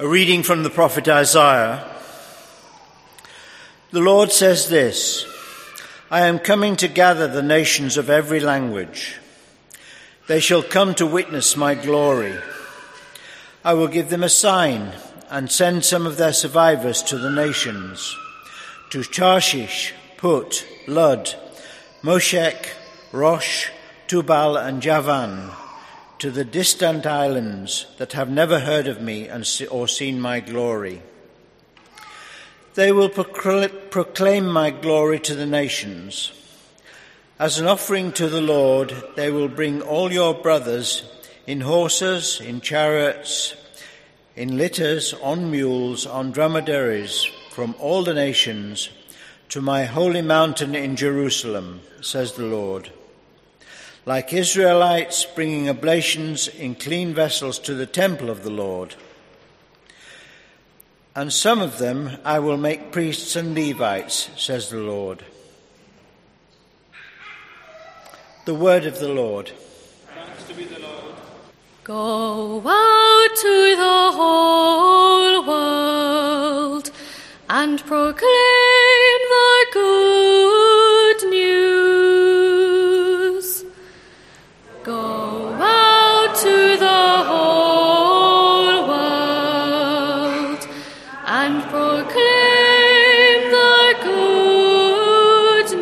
A reading from the prophet Isaiah. The Lord says this: I am coming to gather the nations of every language. They shall come to witness my glory. I will give them a sign and send some of their survivors to the nations, to Tarshish, Put, Lud, Moshech, Rosh, Tubal and Javan, to the distant islands that have never heard of me or seen my glory. They will proclaim my glory to the nations. As an offering to the Lord, they will bring all your brothers in horses, in chariots, in litters, on mules, on dromedaries, from all the nations, to my holy mountain in Jerusalem, says the Lord. Like Israelites bringing oblations in clean vessels to the temple of the Lord. And some of them I will make priests and Levites, says the Lord. The word of the Lord. Thanks to be the Lord. Go out to the whole world and proclaim the good news. Go out to the whole world and proclaim the good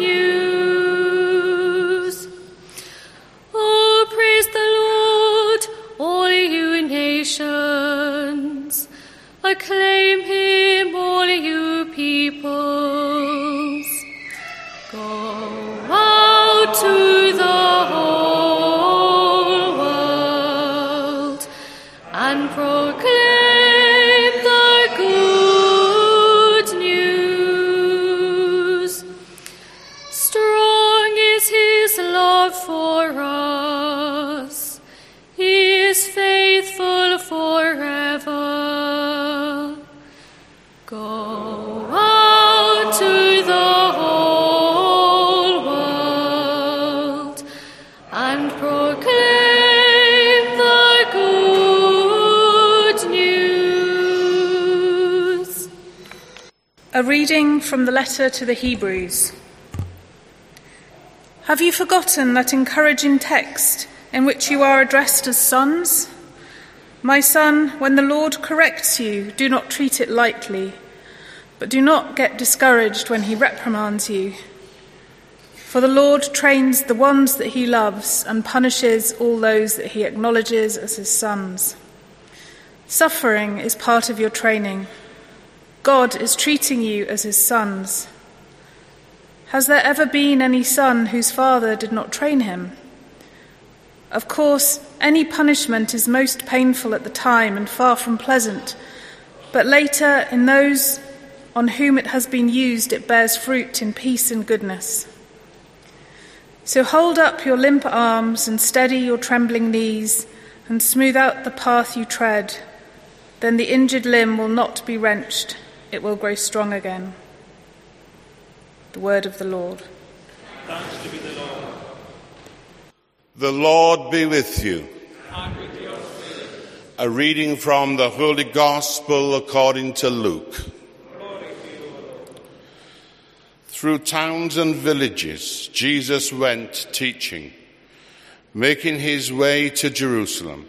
news. Oh, praise the Lord, all you nations. Acclaim him, all you peoples. Go out to the whole world and proclaim the good news. Strong is his love for us. He is faithful forever. Go out to the whole world and proclaim the good news. A reading from the letter to the Hebrews. Have you forgotten that encouraging text in which you are addressed as sons? My son, when the Lord corrects you, do not treat it lightly, but do not get discouraged when he reprimands you. For the Lord trains the ones that he loves and punishes all those that he acknowledges as his sons. Suffering is part of your training. God is treating you as his sons. Has there ever been any son whose father did not train him? Of course, any punishment is most painful at the time and far from pleasant, but later, in those on whom it has been used, it bears fruit in peace and goodness. So hold up your limp arms and steady your trembling knees and smooth out the path you tread. Then the injured limb will not be wrenched, it will grow strong again. The word of the Lord. Thanks to be the Lord. The Lord be with you. And with your spirit. A reading from the Holy Gospel according to Luke. Glory to you, Lord. Through towns and villages, Jesus went teaching, making his way to Jerusalem.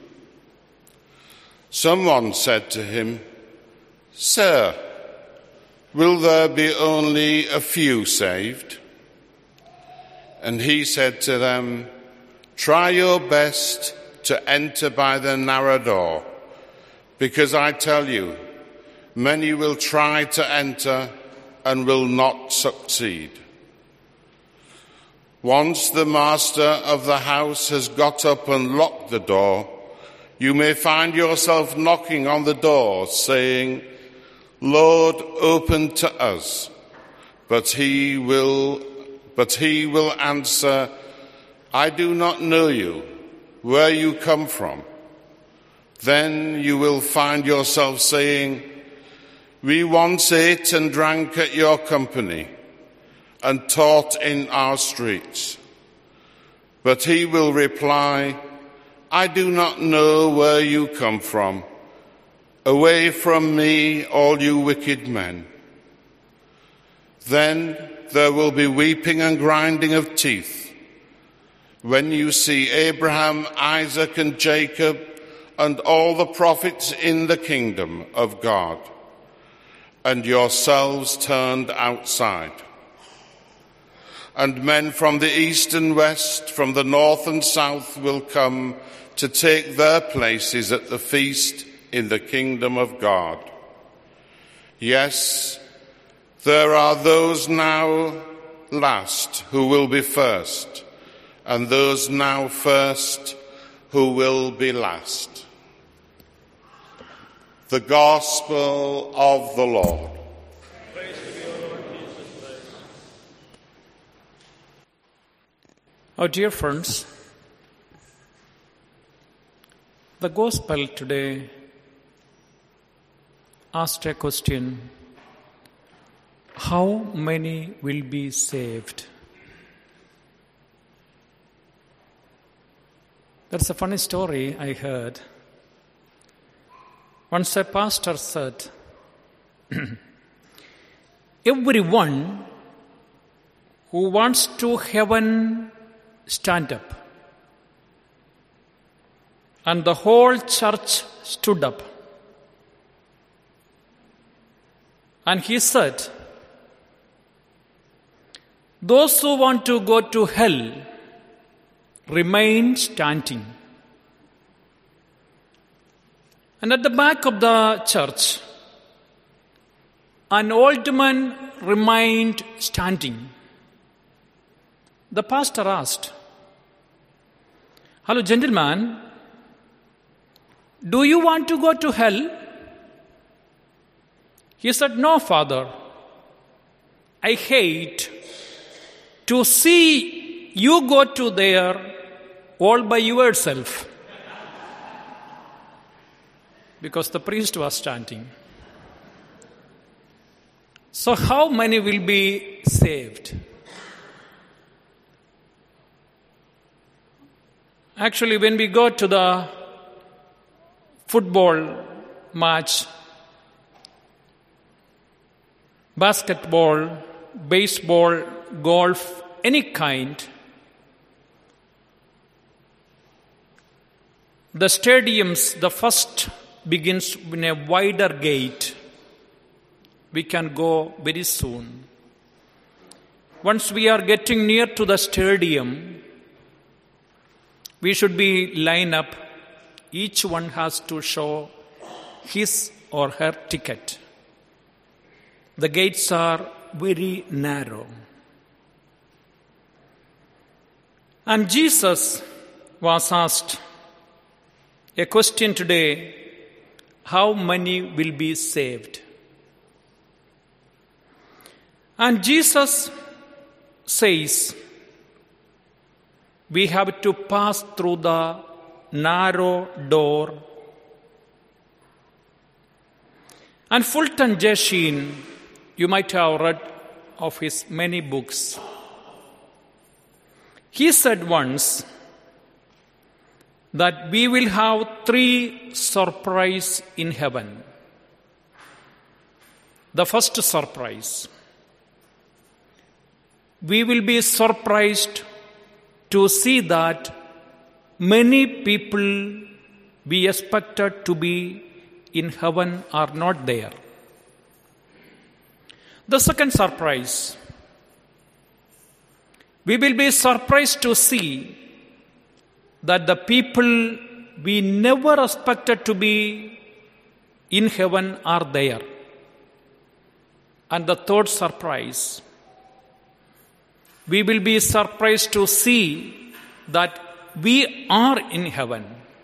Someone said to him, "Sir, will there be only a few saved?" And he said to them, "Try your best to enter by the narrow door, because I tell you, many will try to enter and will not succeed. Once the master of the house has got up and locked the door, you may find yourself knocking on the door, saying, 'Lord, open to us.' But he will answer, 'I do not know you, where you come from.' Then you will find yourself saying, 'We once ate and drank at your company and taught in our streets.' But he will reply, 'I do not know where you come from.' "Away from me, all you wicked men." Then there will be weeping and grinding of teeth when you see Abraham, Isaac, and Jacob and all the prophets in the kingdom of God, and yourselves turned outside. And men from the east and west, from the north and south will come to take their places at the feast in the kingdom of God. Yes, there are those now last who will be first, and those now first who will be last. The Gospel of the Lord. Praise to you, Lord Jesus Christ. Our dear friends, the Gospel today asked a question: how many will be saved? That's a funny story I heard. Once a pastor said, everyone who wants to heaven, stand up. And the whole church stood up. And he said, those who want to go to hell, remain standing. And at the back of the church, an old man remained standing. The pastor asked, "Hello, gentleman, do you want to go to hell?" He said, "No, Father. I hate to see you go to there all by yourself." Because the priest was standing. So how many will be saved? Actually, when we go to the football match, basketball, baseball, golf, any kind, the stadiums, the first begins in a wider gate. We can go very soon. Once we are getting near to the stadium, we should be line up. Each one has to show his or her ticket. The gates are very narrow. And Jesus was asked a question today: how many will be saved? And Jesus says, we have to pass through the narrow door. And Fulton J. Sheen, you might have read of his many books. He said once that we will have 3 surprises in heaven. The first surprise, we will be surprised to see that many people we expected to be in heaven are not there. The second surprise, we will be surprised to see that the people we never expected to be in heaven are there. And the third surprise, we will be surprised to see that we are in heaven.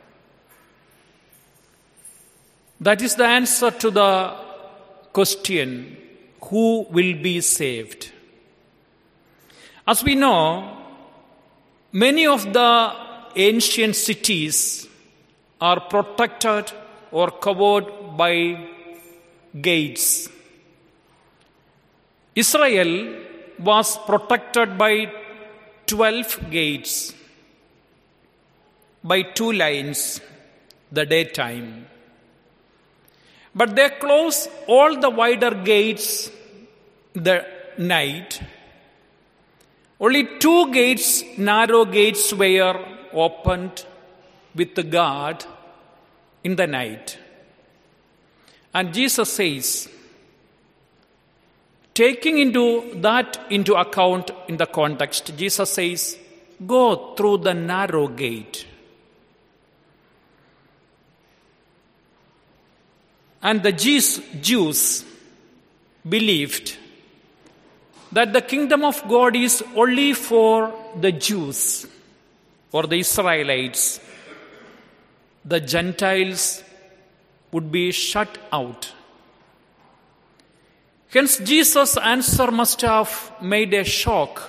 That is the answer to the question, who will be saved? As we know, many of the ancient cities are protected or covered by gates. Israel was protected by 12 gates, by 2 lines, the daytime. But they closed all the wider gates the night. Only 2 gates, narrow gates, were opened with the guard in the night. And Jesus says, taking into account in the context, Jesus says, go through the narrow gate. And the Jews believed that the kingdom of God is only for the Jews or the Israelites. The Gentiles would be shut out. Hence, Jesus' answer must have made a shock.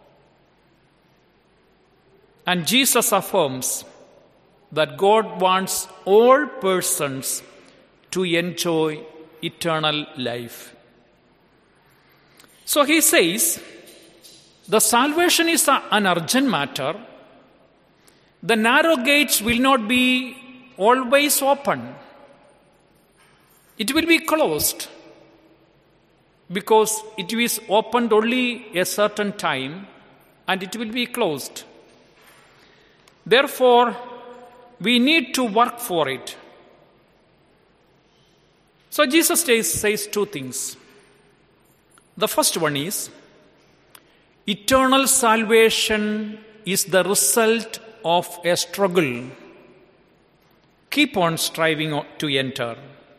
And Jesus affirms that God wants all persons to enjoy eternal life. So he says, the salvation is an urgent matter. The narrow gates will not be always open. It will be closed because it is opened only a certain time and it will be closed. Therefore, we need to work for it. So Jesus says 2 things. The first one is, eternal salvation is the result of a struggle. Keep on striving to enter.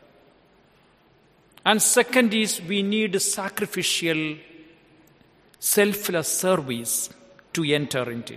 And second is, we need sacrificial, selfless service to enter into.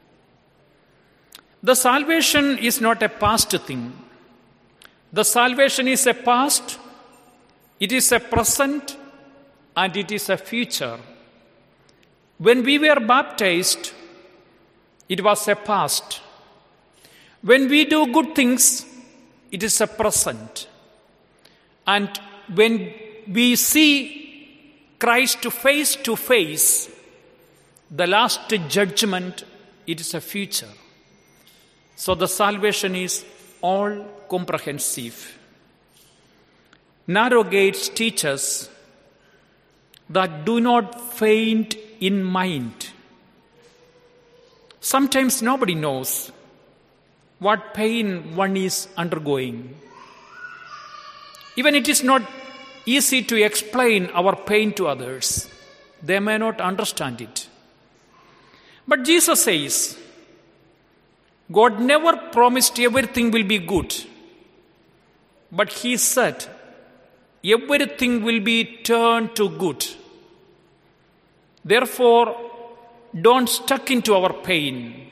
The salvation is not a past thing. The salvation is a past, it is a present, and it is a future. When we were baptized, it was a past. When we do good things, it is a present. And when we see Christ face to face, the last judgment, it is a future. So the salvation is all comprehensive. Narrow gates teach us that do not faint in mind. Sometimes nobody knows what pain one is undergoing. Even it is not easy to explain our pain to others. They may not understand it. But Jesus says, God never promised everything will be good. But He said, everything will be turned to good. Therefore, don't stuck into our pain.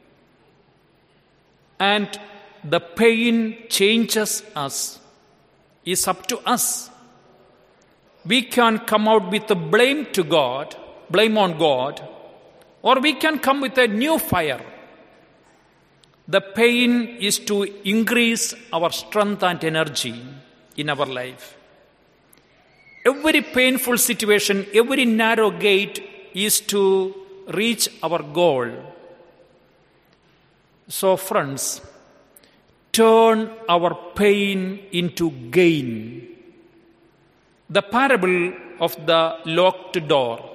And the pain changes us. It's up to us. We can come out with the blame on God, or we can come with a new fire. The pain is to increase our strength and energy in our life. Every painful situation, every narrow gate is to reach our goal. So friends, turn our pain into gain. The parable of the locked door,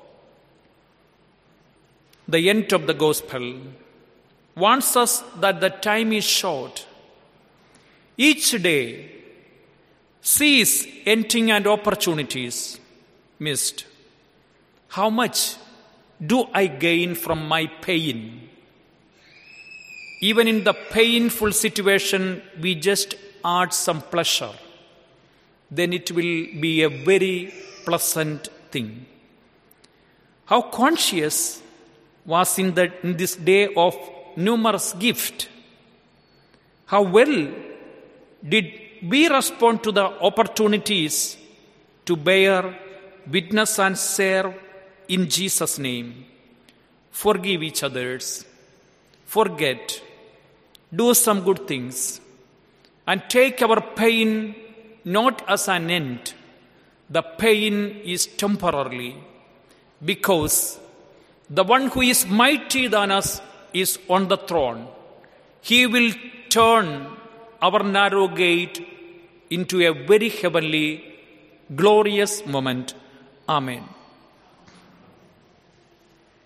the end of the gospel, warns us that the time is short. Each day sees ending and opportunities missed. How much do I gain from my pain? Even in the painful situation, we just add some pleasure. Then it will be a very pleasant thing. How conscious was in this day of numerous gifts. How well did we respond to the opportunities to bear witness and serve in Jesus' name? Forgive each others. Forget. Do some good things. And take our pain not as an end. The pain is temporarily, because the one who is mighty than us is on the throne. He will turn our narrow gate into a very heavenly, glorious moment. Amen.